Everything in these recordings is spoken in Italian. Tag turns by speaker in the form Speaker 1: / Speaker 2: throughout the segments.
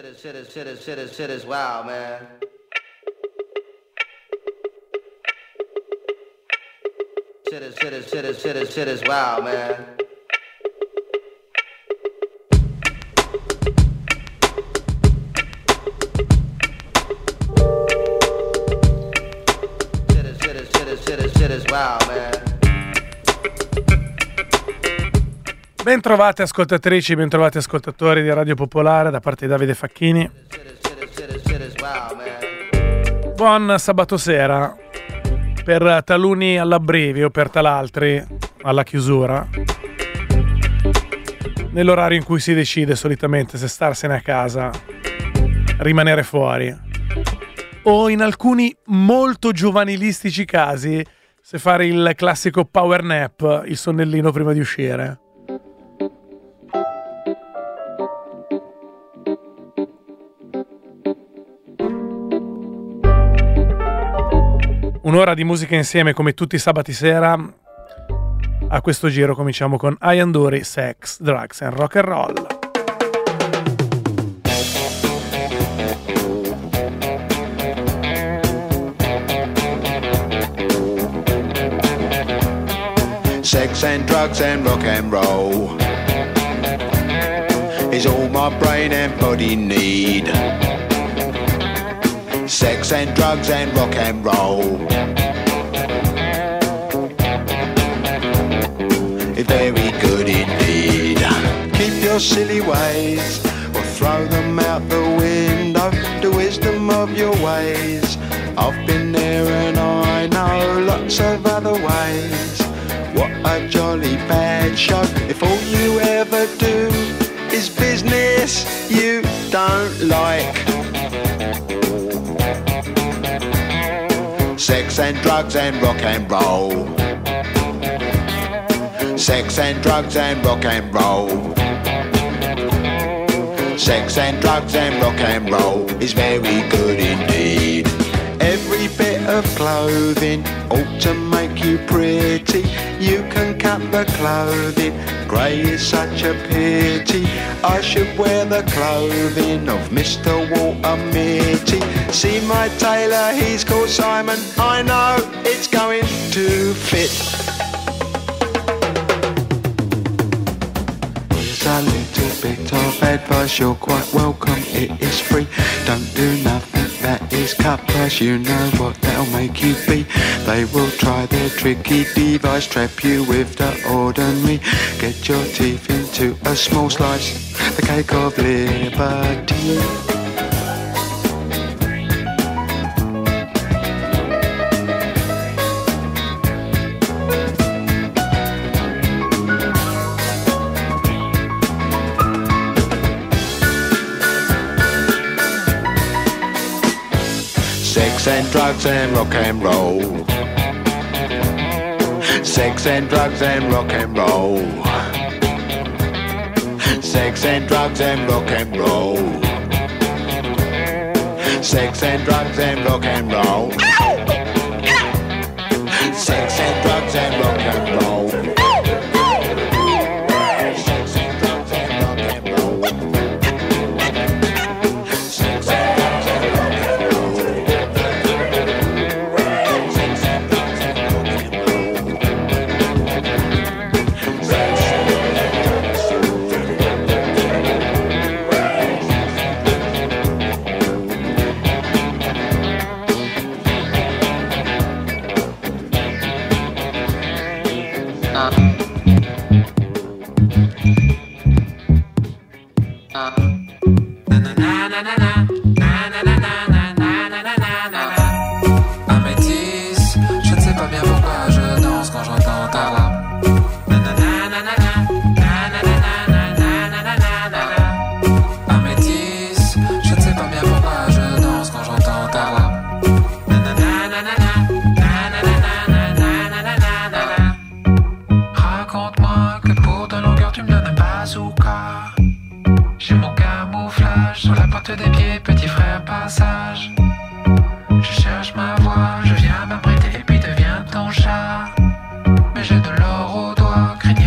Speaker 1: Shit is wild, man. Shit is wild, man. Shit is wild, man.
Speaker 2: Bentrovate ascoltatrici, bentrovati ascoltatori di Radio Popolare da parte di Davide Facchini. Buon sabato sera per taluni all'abbrivio, per talaltri alla chiusura, nell'orario in cui si decide solitamente se starsene a casa, rimanere fuori, o in alcuni molto giovanilistici casi se fare il classico power nap, il sonnellino prima di uscire. Un'ora di musica insieme come tutti i sabati sera. A questo giro cominciamo con Ian Dury, Sex, Drugs and Rock and Roll.
Speaker 3: Sex and drugs and rock and roll is all my brain and body need. Sex and drugs and rock and roll is very good indeed. Keep your silly ways or throw them out the window. The wisdom of your ways, I've been there and I know lots of other ways. What a jolly bad show if all you ever do is business you don't like. Sex and drugs and rock and roll. Sex and drugs and rock and roll. Sex and drugs and rock and roll is very good indeed. Every bit of clothing ought to make you pretty. You can cut the clothing, grey is such a pity. I should wear the clothing of Mr. Walter Mitty. See my tailor, he's called Simon. I know it's going to fit. Here's a little bit of advice, you're quite welcome, it is free. Don't do nothing that is cut price, you know what that'll make you be. They will try their tricky device, trap you with the ordinary. Get your teeth into a small slice, the cake of liberty. Sex and drugs and rock and roll. Sex and drugs and rock and roll. Sex and drugs and rock and roll. Sex and drugs and rock and roll. Sex and drugs and rock and roll.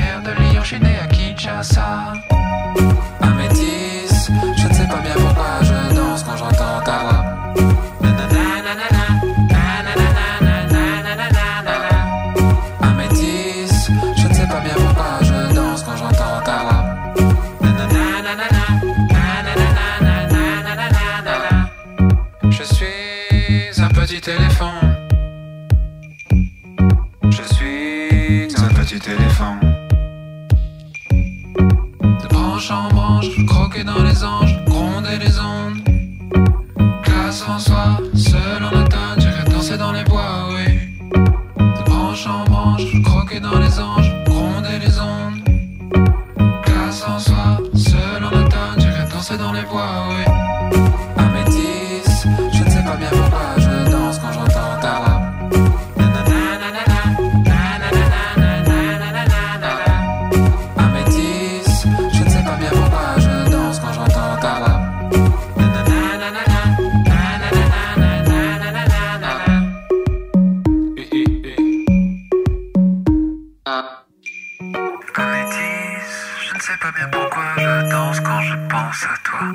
Speaker 4: Kinshasa. À Métis, je ne sais pas bien pourquoi je petit éléphant. Je suis un petit éléphant. De branche en branche, croquer dans les anges, gronder les ondes. Classe en soi, seul en automne, j'irai danser dans les bois, oui. De branche en branche, croquer dans les anges, gronder les ondes. Classe en soi, seul en automne, j'irai danser dans les bois, oui. Améthyste, je ne sais pas bien pourquoi je danse quand j'entends ta rap. Améthyste, je ne sais pas bien pourquoi je danse quand j'entends ta rap. Améthyste, je ne sais pas bien pourquoi je danse quand je pense à toi.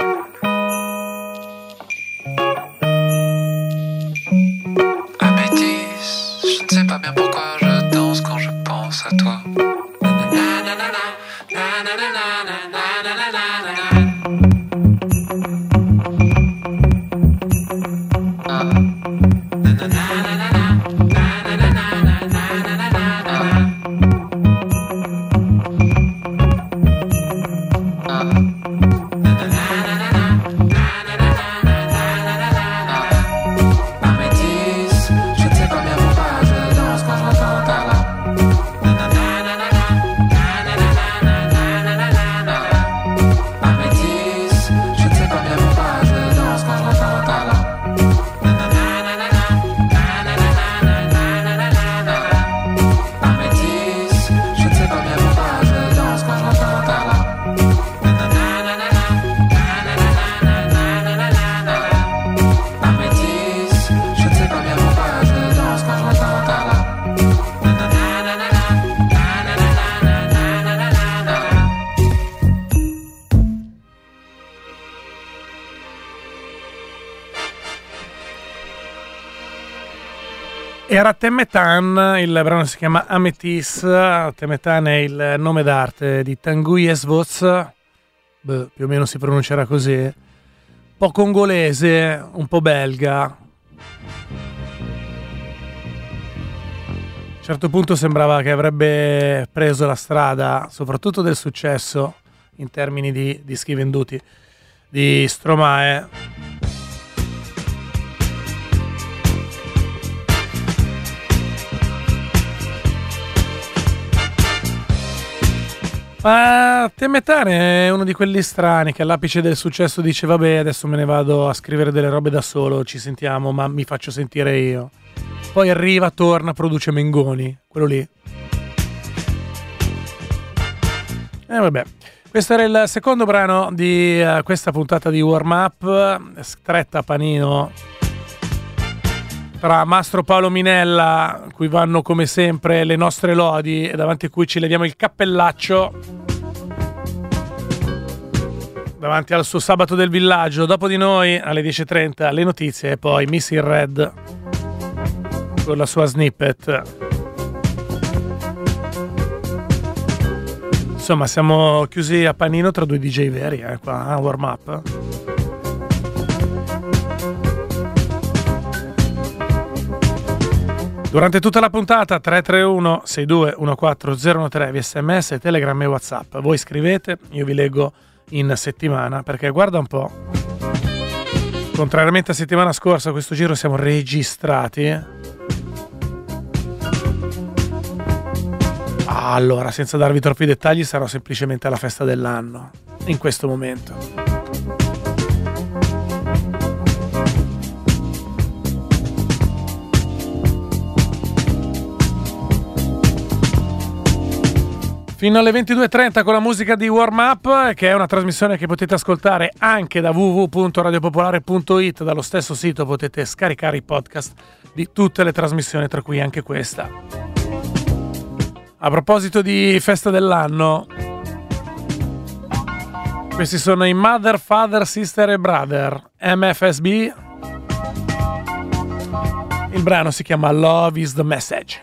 Speaker 4: Améthyste, je ne sais pas bien pourquoi je danse quand je pense à toi. Améthyste, je ne sais pas bien pourquoi je danse quand j'entends ta rap. Améthyste, je ne sais pas bien pourquoi je danse quand j'entends ta rap. Améthyste, je ne sais pas bien pourquoi je danse quand j'entends ta rap. Améthyste, je ne sais pas bien pourquoi je danse quand j'entends ta rap.
Speaker 2: Era Temetan, il brano si chiama Amethyst. Temetan è il nome d'arte di Tanguy Svoz, più o meno si pronuncerà così, un po' congolese, un po' belga. A un certo punto sembrava che avrebbe preso la strada, soprattutto del successo in termini di dischi venduti, di Stromae. Ma Temetan è uno di quelli strani che all'apice del successo dice vabbè, adesso me ne vado a scrivere delle robe da solo, ci sentiamo, ma mi faccio sentire io. Poi arriva, torna, produce Mengoni, quello lì. E vabbè, questo era il secondo brano di questa puntata di Warm Up, stretta a panino tra Mastro Paolo Minella, cui vanno come sempre le nostre lodi e davanti a cui ci leviamo il cappellaccio, davanti al suo Sabato del Villaggio. Dopo di noi alle 10.30 le notizie e poi Miss in Red con la sua snippet. Insomma, siamo chiusi a panino tra due DJ veri, qua a Warm Up. Durante tutta la puntata 331 6214 013 SMS, Telegram e WhatsApp. Voi scrivete, io vi leggo in settimana, perché guarda un po', contrariamente a settimana scorsa, questo giro siamo registrati. Allora, senza darvi troppi dettagli, sarò semplicemente alla festa dell'anno in questo momento. Fino alle 22.30 con la musica di Warm Up, che è una trasmissione che potete ascoltare anche da www.radiopopolare.it. Dallo stesso sito potete scaricare i podcast di tutte le trasmissioni, tra cui anche questa. A proposito di festa dell'anno, questi sono i Mother, Father, Sister e Brother, MFSB. Il brano si chiama Love is the Message.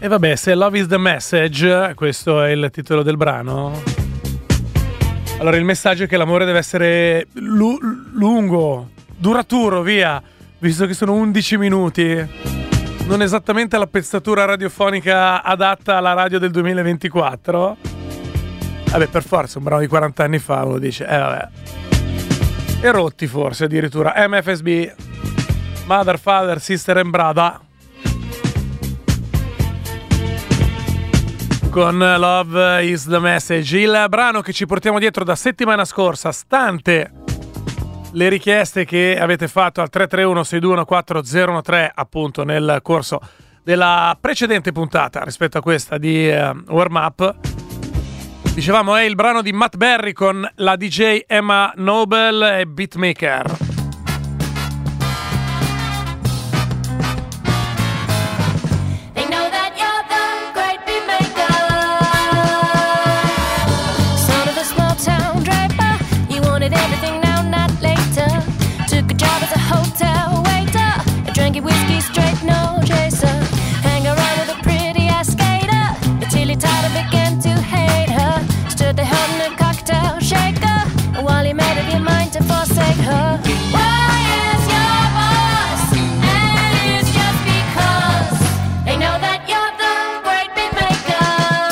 Speaker 2: E vabbè, se Love is the Message, questo è il titolo del brano, allora il messaggio è che l'amore deve essere lungo, duraturo, via, visto che sono 11 minuti, non esattamente la pezzatura radiofonica adatta alla radio del 2024. Vabbè, per forza, un brano di 40 anni fa, uno dice, vabbè. E rotti forse addirittura. MFSB, Mother, Father, Sister and Brother, con Love is the Message, il brano che ci portiamo dietro da settimana scorsa, stante le richieste che avete fatto al 331-621-4013 appunto nel corso della precedente puntata rispetto a questa di Warm Up. Dicevamo è il brano di Matt Berry con la DJ Emma Noble e Beatmaker.
Speaker 5: Everything now, not later. Took a job as a hotel waiter. I drank whiskey straight, no chaser. Hang around with a pretty ass skater until he tired and began to hate her. Stood there holding a cocktail shaker, and while he made up your mind to forsake her. Why is your boss? And it's just because they know that you're the great big maker.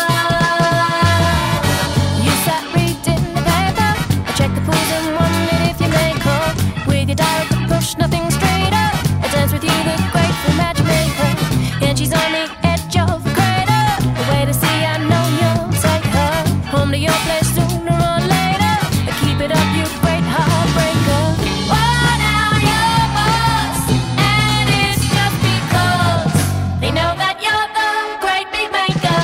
Speaker 5: You sat reading the paper, I checked the pools and wondered if you may call with your director push nothing straighter. I dance with you, the grateful magic maker, and she's on the edge of a crater. The way to see, I know you'll take her home to your place sooner or later. Keep it up, you great heartbreaker. Oh, now you're boss, and it's just because they know that you're the great big maker.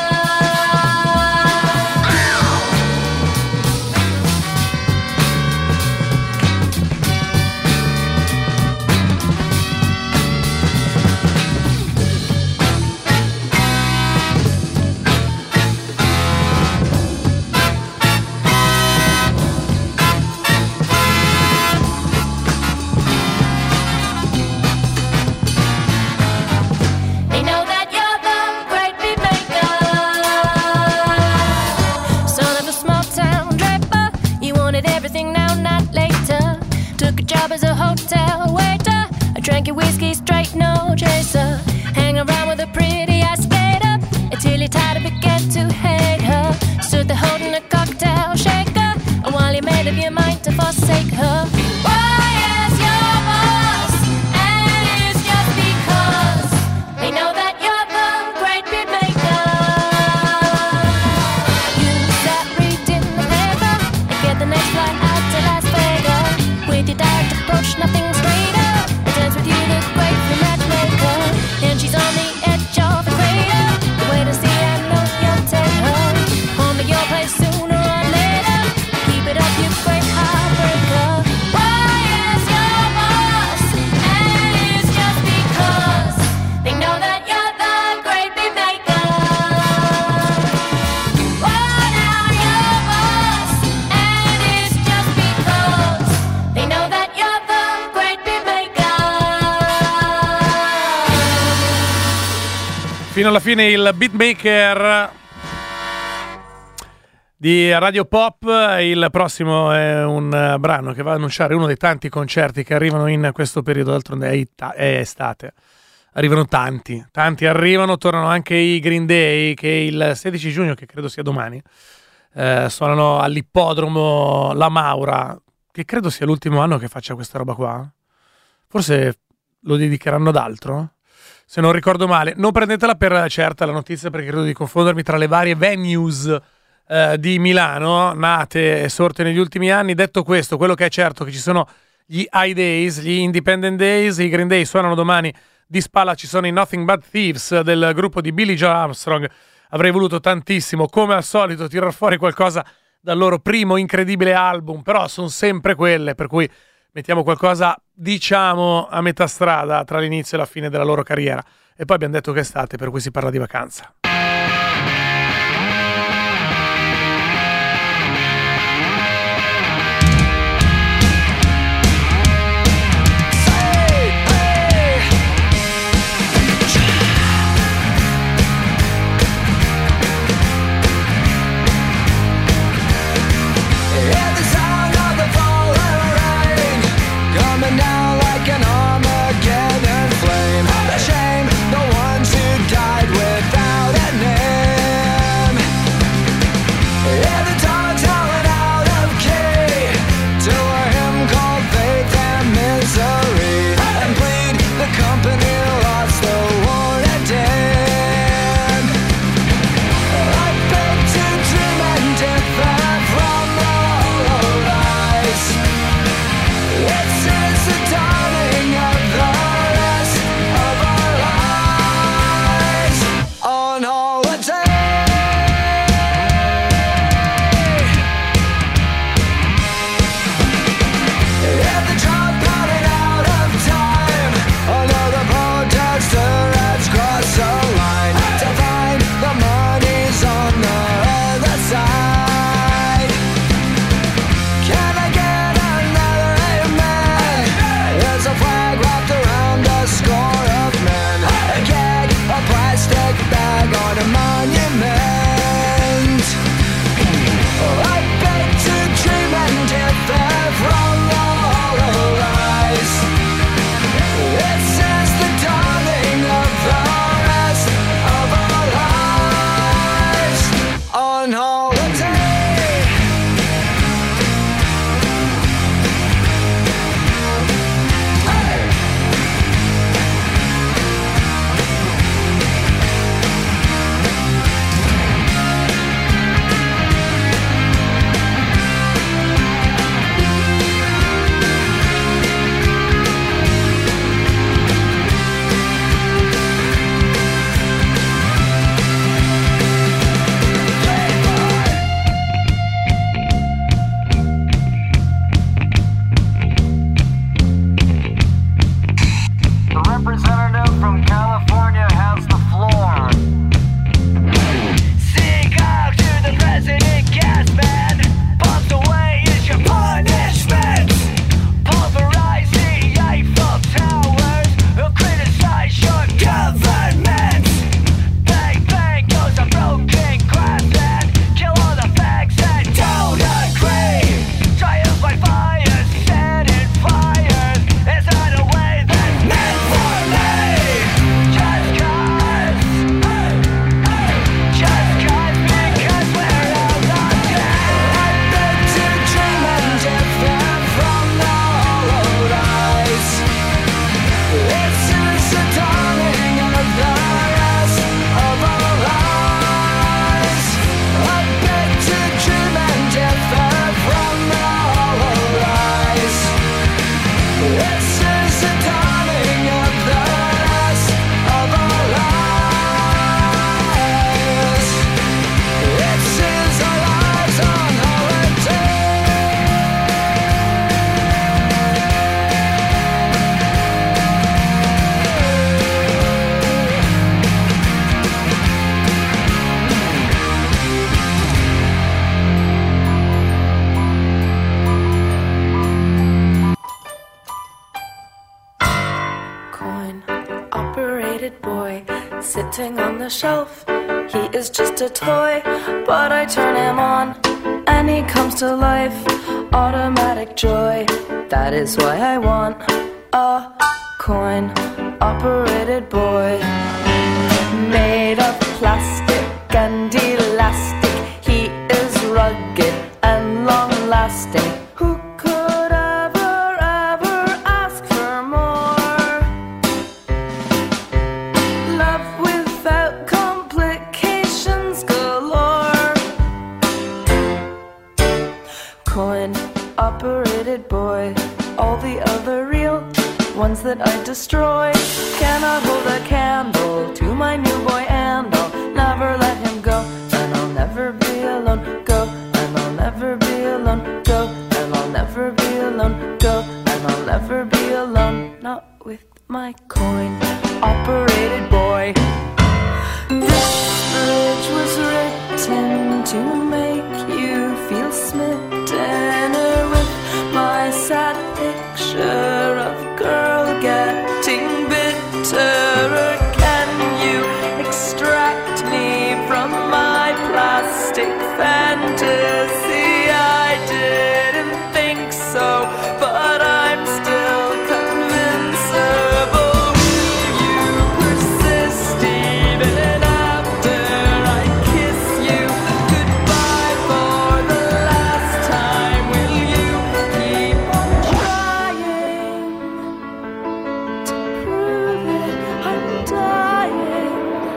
Speaker 5: They know that you're the great big maker. Son of a small town draper, you wanted everything now, not later. Took a job as a hotel waiter. I drank your whiskey straight, no chaser. Hang around with a pretty ass skater until you tired and began to hate her. Stood there holding a cocktail shaker, and while you made up your mind to forsake her. Why is your boss? And it's just because they know that you're the great big maker. You sat reading the paper and get the next flight out to Las Vegas. With your direct approach, nothing straighter. I dance with you, the grateful matchmaker, and she's on the edge of a crater. The way to see, I know you'll take her home to your place sooner or later. Keep it up, you great heartbreaker. Why is your boss? And it's just because they know that you're the great big maker. Oh, now you're boss, and it's just because they know that you're the great big maker.
Speaker 2: Fino alla fine il beatmaker di Radio Pop. Il prossimo è un brano che va ad annunciare uno dei tanti concerti che arrivano in questo periodo, d'altronde è estate. Arrivano tanti arrivano, tornano anche i Green Day che il 16 giugno, che credo sia domani, suonano all'ippodromo La Maura, che credo sia l'ultimo anno che faccia questa roba qua. Forse lo dedicheranno ad altro, se non ricordo male. Non prendetela per certa la notizia, perché credo di confondermi tra le varie venues di Milano nate e sorte negli ultimi anni. Detto questo, quello che è certo è che ci sono gli High Days, gli Independent Days. I Green Day suonano domani. Di spalla ci sono i Nothing But Thieves del gruppo di Billy Joe Armstrong. Avrei voluto tantissimo, come al solito, tirar fuori qualcosa dal loro primo incredibile album, però sono sempre quelle, per cui mettiamo qualcosa, diciamo, a metà strada tra l'inizio e la fine della loro carriera. E poi abbiamo detto che è estate, per cui si parla di vacanza.
Speaker 6: coin-operated boy sitting on the shelf. He is just a toy, but I turn him on and he comes to life. Automatic joy, that is why I want a coin-operated boy. Made of plastic and elastic, he is rugged and long-lasting. Who could ever ask for more? Love without complications galore. Coin-operated boy, all the other real ones that I destroy cannot hold a candle to my new boy, and I'll never let him go, and I'll never be alone. Go, and I'll never be alone. Go, and I'll never be alone. Go, and I'll never be alone. Not with my coin-operated boy. This bridge was written to make you feel smitten with my sad picture of girl getting bitter. Can you extract me from my plastic fantasy? I didn't think so, but I'm still convincible. You persist even after I kiss you goodbye for the last time. Will you keep on trying to prove it? I'm dying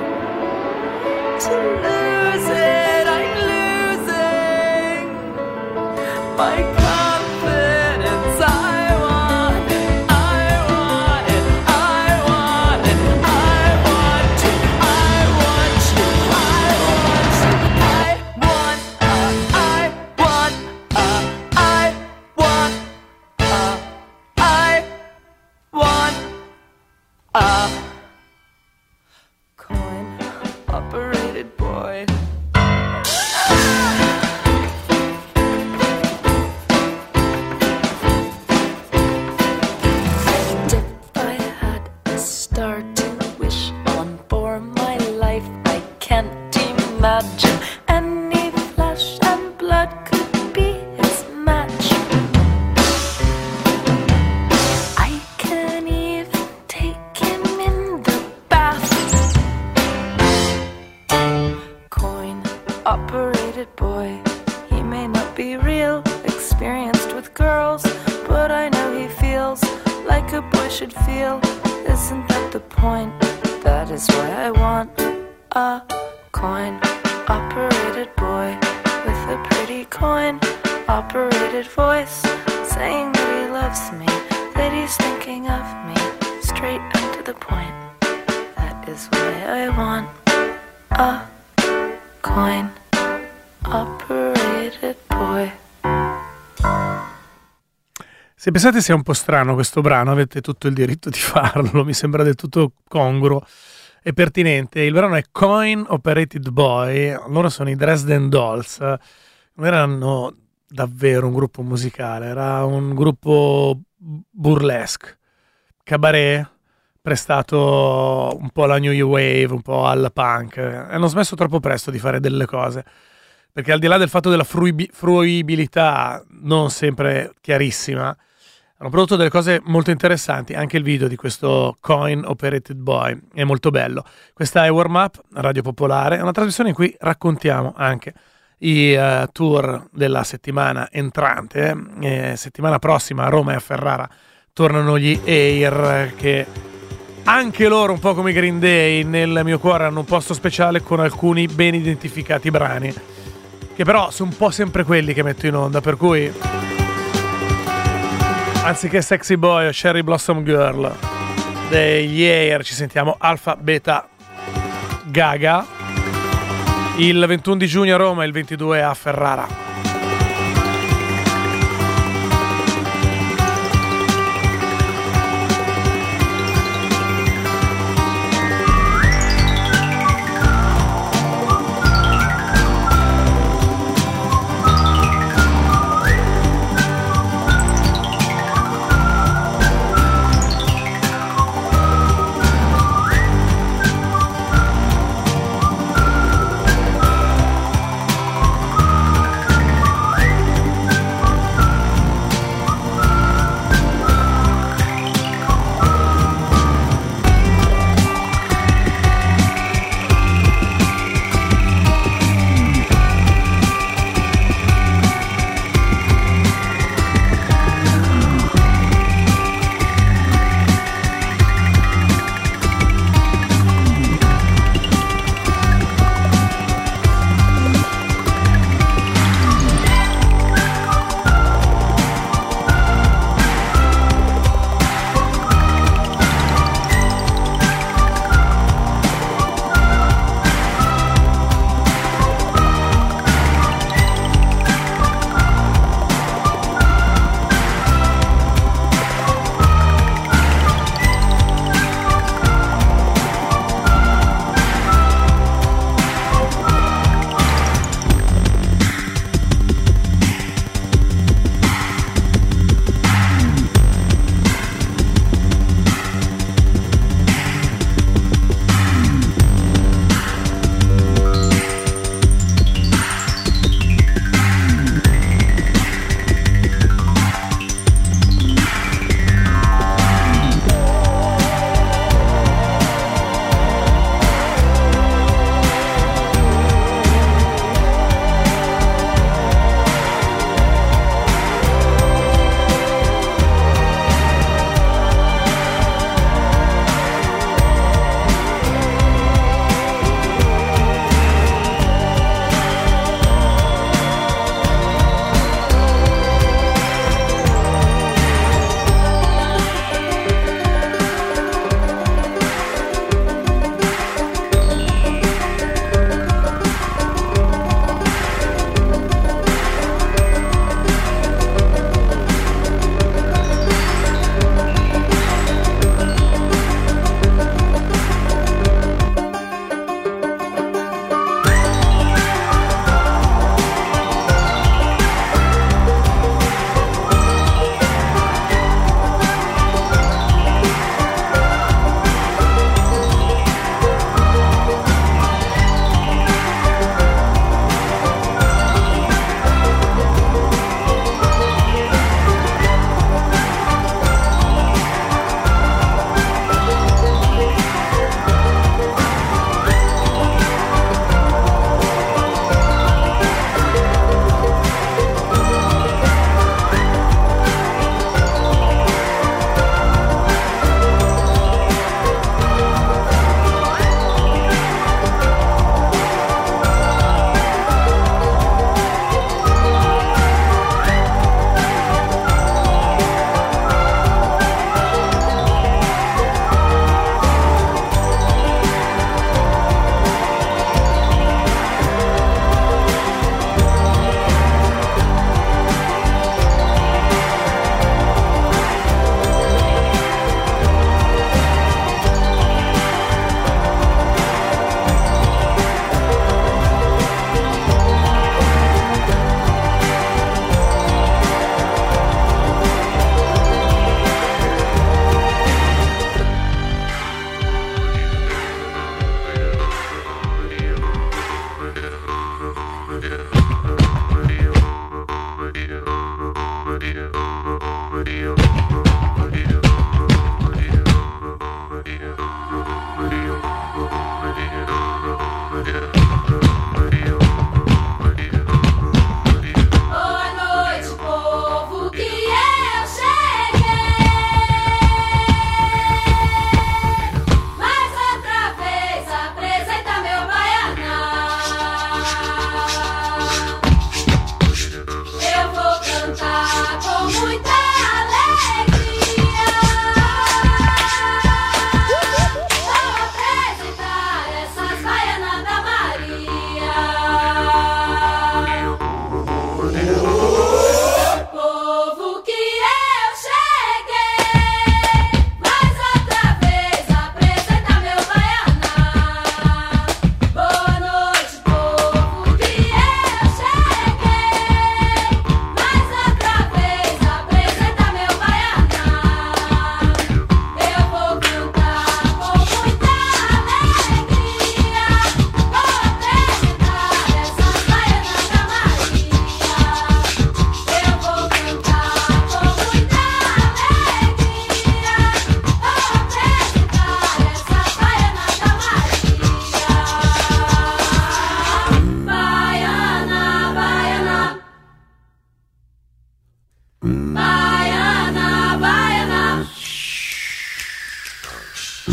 Speaker 6: to lose it. I'm losing my confidence. I want it. I want it. I want it. I want you. I want you. I want you. I want coin-operated boy. And if I had a star to wish on for my life, I can't imagine any flesh and blood could be his match. I can even take him in the bath. Coin-operated boy, he may not be real, experienced with girls, but I know he feels like a boy should feel. Isn't that the point? That is why I want a coin-operated boy with a pretty coin-operated voice, saying that he loves me, that he's thinking of me, straight and to the point. That is why I want a coin-operated boy.
Speaker 2: Se pensate sia un po' strano questo brano, avete tutto il diritto di farlo, mi sembra del tutto congruo e pertinente. Il brano è Coin Operated Boy, loro sono i Dresden Dolls, non erano davvero un gruppo musicale, era un gruppo burlesque, cabaret, prestato un po' alla New Wave, un po' al punk. Hanno smesso troppo presto di fare delle cose, perché al di là del fatto della fruibilità non sempre chiarissima, hanno prodotto delle cose molto interessanti. Anche il video di questo Coin Operated Boy è molto bello. Questa è Warm Up, Radio Popolare, è una trasmissione in cui raccontiamo anche i tour della settimana entrante. Settimana prossima a Roma e a Ferrara tornano gli Air, che anche loro, un po' come i Green Day, nel mio cuore hanno un posto speciale con alcuni ben identificati brani, che però sono un po' sempre quelli che metto in onda, per cui anziché Sexy Boy o Cherry Blossom Girl degli Air ci sentiamo Alpha Beta Gaga il 21 di giugno a Roma e il 22 a Ferrara.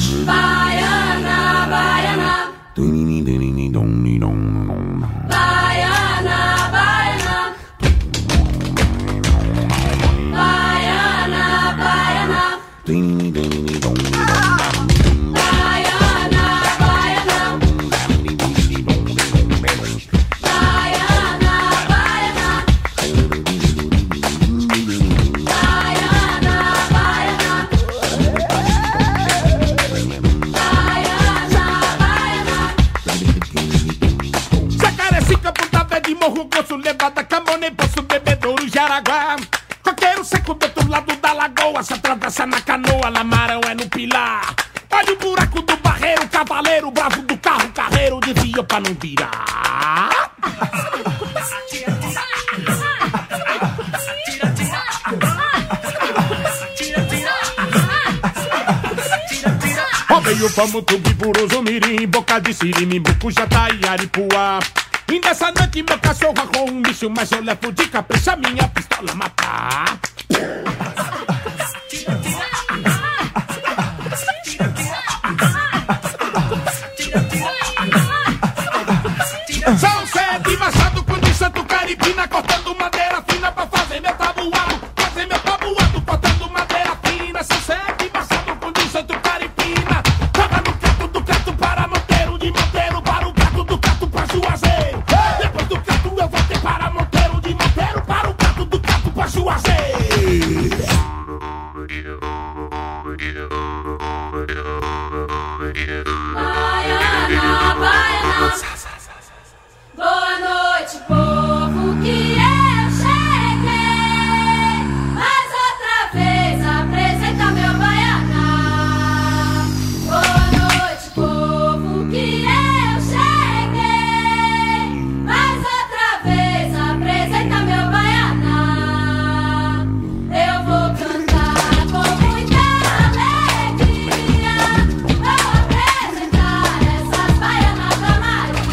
Speaker 5: Baiana, baiana. Baiana, baiana. Baiana, baiana.
Speaker 7: Levada, Camone, Poço, Bebedouro, Jaraguá. Coqueiro seco do outro lado da lagoa. Se atravessa na canoa, Lamarão é no Pilar. Olha o buraco do barreiro, cavaleiro bravo do carro, carreiro desvia pra não virar. Ó, veio pra Mutubi, Buroso, Mirim, Boca de Siri, Bucujá, e Aripuá. E nessa noite meu cachorro arrou um bicho, mas eu levo de capricha minha pistola matar. São sete machado com de santo caripina, cortando madeira fina pra fazer meu tabuado. Fazer meu tabuado, cortando madeira fina. São sete machado com de santo caripina. Tava no canto do canto para Monteiro, de Monteiro para o canto do canto pra Juazeiro. Depois do canto eu voltei para Monteiro, de Monteiro para o canto do canto pra Juazeiro.
Speaker 5: Baiana, baiana. Boa noite, povo, que eu cheguei. Mais outra vez apresenta meu baiana. Boa noite, povo, que eu cheguei. Mais outra vez apresenta meu baiana. Eu vou cantar com muita alegria. Vou apresentar essas baianas da Maria.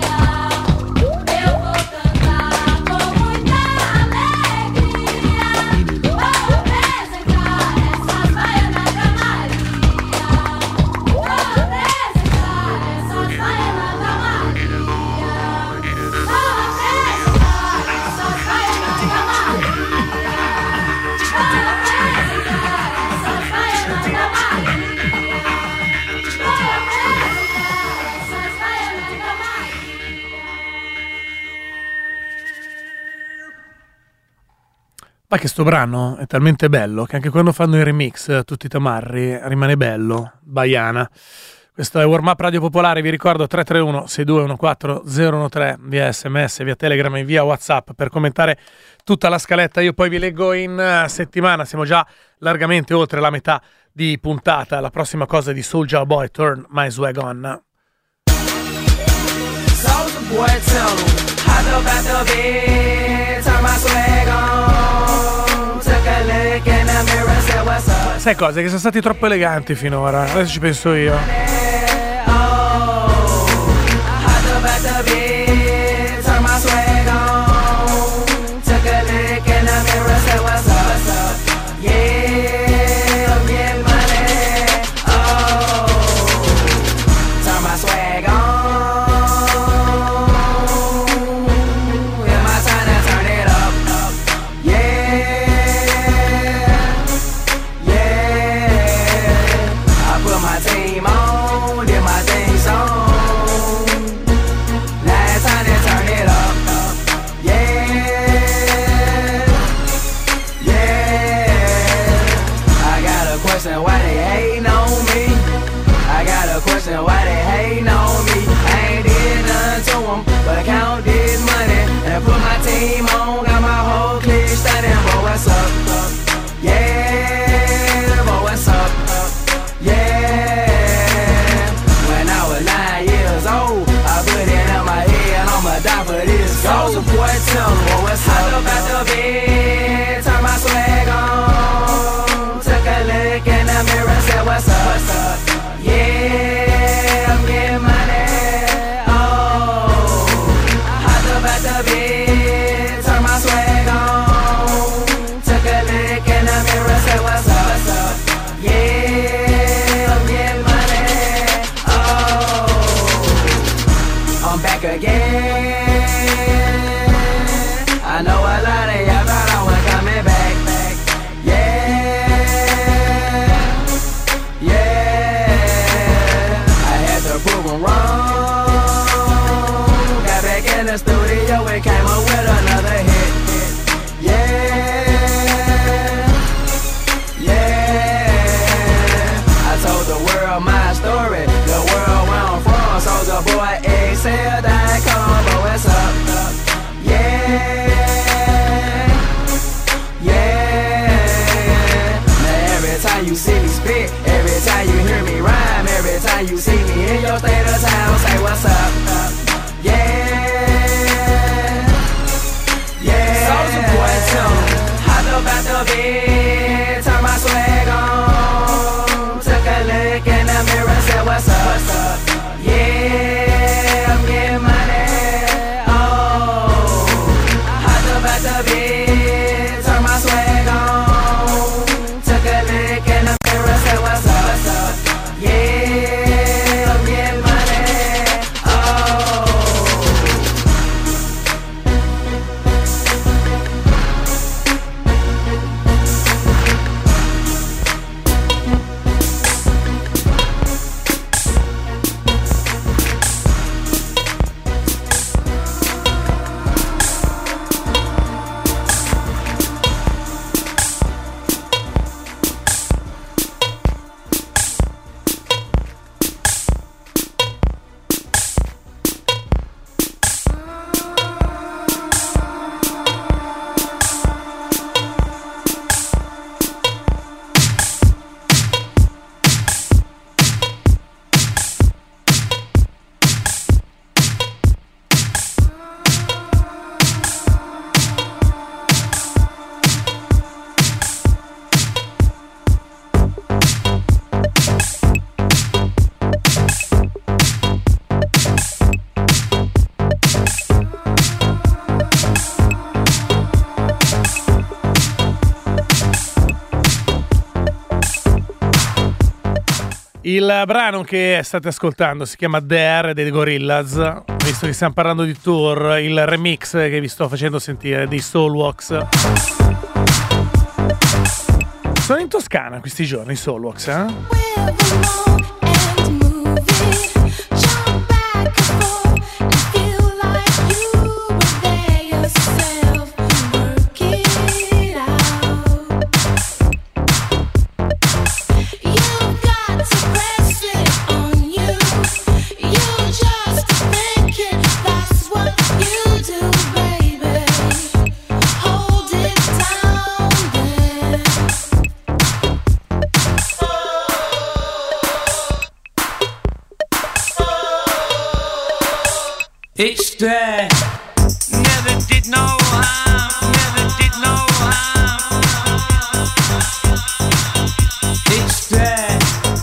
Speaker 5: Eu vou cantar com muita alegria. Vou apresentar essas baianas da Maria. Vou apresentar essas baianas da Maria. Vou apresentar essas baianas da Maria. Vou apresentar essas baianas da Maria.
Speaker 2: Ma che sto brano è talmente bello che anche quando fanno i remix tutti i tamarri rimane bello. Baiana. Questo è Warm Up Radio Popolare, vi ricordo 331-6214-013 via SMS, via Telegram e via WhatsApp per commentare tutta la scaletta. Io poi vi leggo in settimana, siamo già largamente oltre la metà di puntata. La prossima cosa è di Soulja Boy, Turn My Swag On.
Speaker 8: Soulja Boy, tell him, hop up out the bed, turn my swag on, took a look in the mirror, said what's up.
Speaker 2: Sai cose che sono stati troppo eleganti finora, adesso ci penso io.
Speaker 8: Oh, hop up out the bed, turn my swag on, took a look in the mirror, said what's up, what's up. Yeah, I'm getting money. Oh, turn my swag on. Why they hating on me? I got a question, why they hating on me? I ain't did nothing to them, but count this money and put my team on, got my whole clique studying. Boy, what's up? Yeah, boy, what's up? Yeah. When I was 9 years old, I put it in my head, I'ma die for this. Soulja Boy, tell me, boy, what's up? Hop up out the bed, turn my swag on, took a look in the mirror, said what's up, what's up? Yeah, I'm getting money. Oh, hop up out the bed, turn my swag on, took a look in the mirror, said what's up, what's up? Yeah, I'm getting money. shit. Every time you hear me rhyme, every time you see me in your state of town, say what's up. Yeah, yeah. Soulja Boy tune. Hop up out the bed, turn my swag on. Took a look in the mirror, said what's up. Yeah, I'm getting money. Oh, hop up out the bed, turn my swag on. Took a look in the mirror, said what's up. Yeah, I'm getting money. Oh.
Speaker 2: Il brano che state ascoltando si chiama Dare dei Gorillaz, visto che stiamo parlando di tour, il remix che vi sto facendo sentire dei Soulwax. Sono in Toscana questi giorni, Soulwax, eh?
Speaker 8: It's that never did no harm, never did no harm. It's that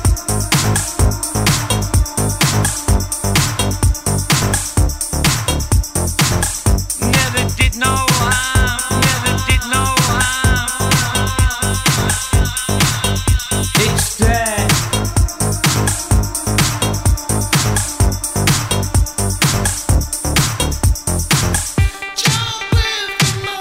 Speaker 8: never did no harm, never did no harm. It's that. Jump with the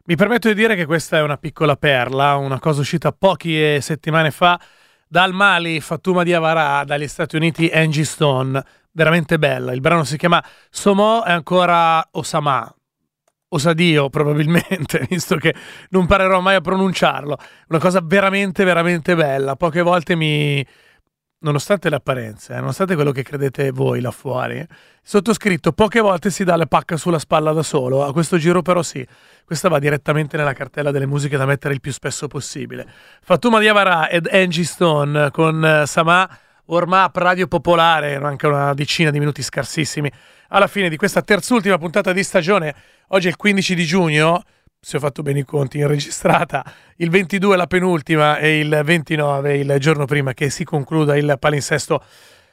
Speaker 2: Mi permetto di dire che questa è una piccola perla, una cosa uscita poche settimane fa dal Mali, Fatuma Diawara, dagli Stati Uniti, Angie Stone, veramente bella. Il brano si chiama Somo e ancora Osama, Osadio probabilmente, visto che non parlerò mai a pronunciarlo. Una cosa veramente, veramente bella. Poche volte nonostante le apparenze, nonostante quello che credete voi là fuori, sottoscritto poche volte si dà le pacca sulla spalla da solo. A questo giro però sì, questa va direttamente nella cartella delle musiche da mettere il più spesso possibile. Fatuma Diawara ed Angie Stone con Sama, Warm-up Radio Popolare, anche una decina di minuti scarsissimi alla fine di questa terzultima puntata di stagione. Oggi è il 15 di giugno, se ho fatto bene i conti, in registrata, il 22 la penultima e il 29 il giorno prima che si concluda il palinsesto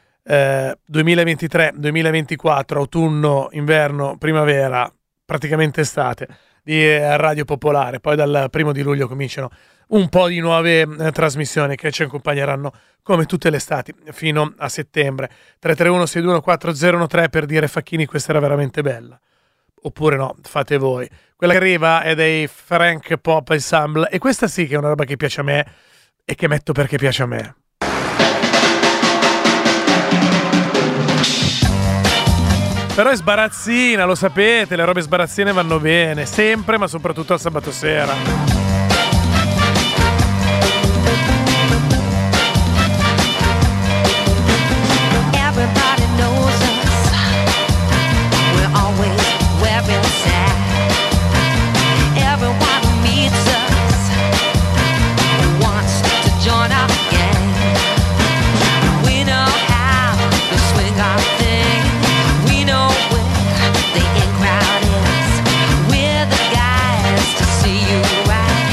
Speaker 2: 2023-2024, autunno, inverno, primavera, praticamente estate di Radio Popolare. Poi dal 1 di luglio cominciano un po' di nuove trasmissioni che ci accompagneranno come tutte le estati fino a settembre. 331-621-4013 per dire Facchini questa era veramente bella. Oppure no, fate voi. Quella che arriva è dei Frank Pop Ensemble e questa sì che è una roba che piace a me e che metto perché piace a me. Però è sbarazzina, lo sapete, le robe sbarazzine vanno bene, sempre, ma soprattutto al sabato sera.
Speaker 9: Right.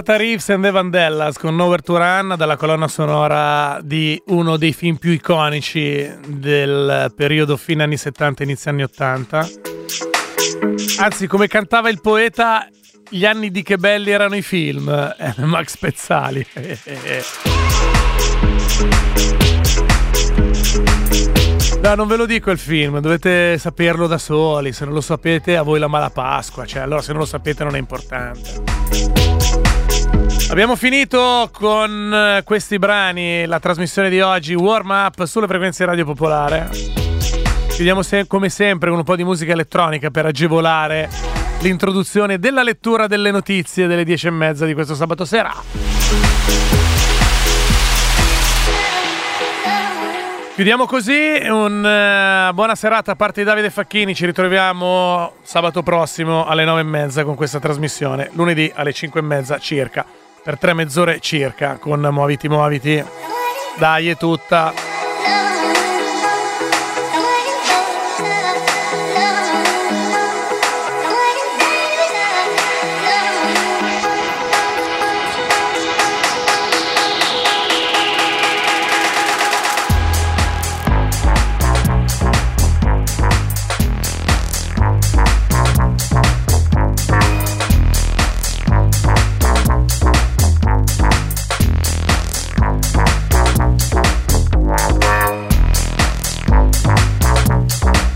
Speaker 2: Jonathan Reeves and the Vandellas con Nowhere to Run, dalla colonna sonora di uno dei film più iconici del periodo fine anni 70 inizio anni 80. Anzi, come cantava il poeta, gli anni di che belli erano i film. Max Pezzali. No, non ve lo dico il film, dovete saperlo da soli. Se non lo sapete, a voi la mala Pasqua. Cioè, allora se non lo sapete non è importante. Abbiamo finito con questi brani la trasmissione di oggi, Warm Up sulle frequenze Radio Popolare. Chiudiamo come sempre con un po' di musica elettronica per agevolare l'introduzione della lettura delle notizie delle 10:30 di questo sabato sera. Chiudiamo così, buona serata a parte di Davide Facchini, ci ritroviamo sabato prossimo alle 9:30 con questa trasmissione, lunedì alle 5:30 circa, per 3 mezz'ore circa con Muoviti. Dai, è tutta.